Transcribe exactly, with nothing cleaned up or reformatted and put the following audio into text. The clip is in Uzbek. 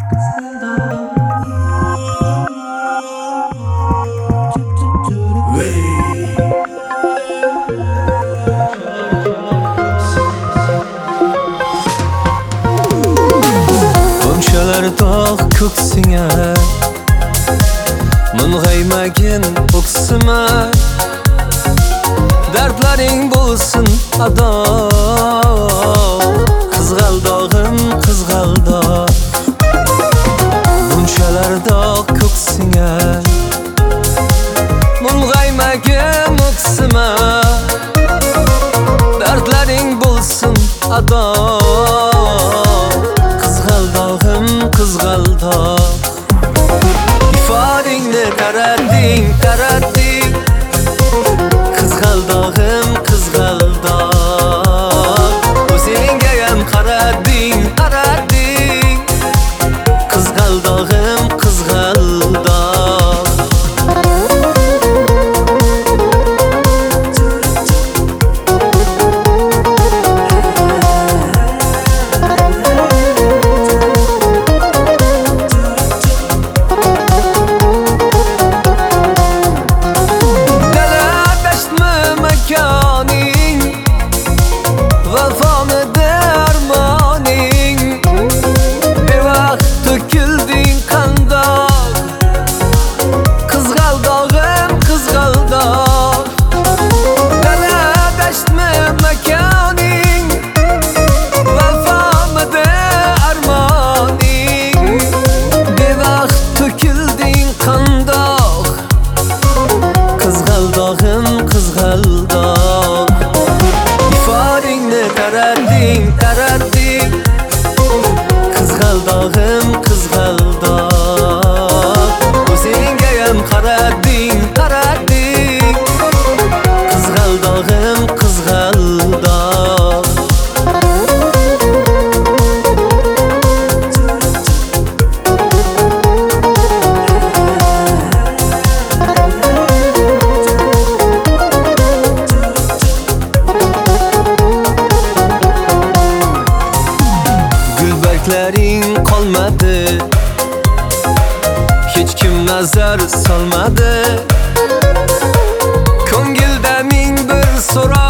Bunchalar dog' ko'ksingga mung'aymagin o'ksima, dardlaring bo'lsin ado. Qizg'aldog'im qizg'aldoq, bunchalar dog' ko'ksingga mung'aymagin o'ksima, dardlaring bo'lsin ado. Qizg'aldog'im qizg'aldoq, ifodingni taratding taratding. Qizg'aldog'im qizg'aldoq, o'zingayam qarading qarading. Qizg'aldog'im qizg'aldoq. Qizg'aldog'im qizg'aldoq, ifodingni taratding taratding. Qizg'aldog'im qizg'aldoq, o'zingayam qarading qarading. Qizg'aldog'im qizg'aldoq. Gulbarglaring qolmadi, hech kim nazar solmadi. Ko'ngilda ming bir so'roq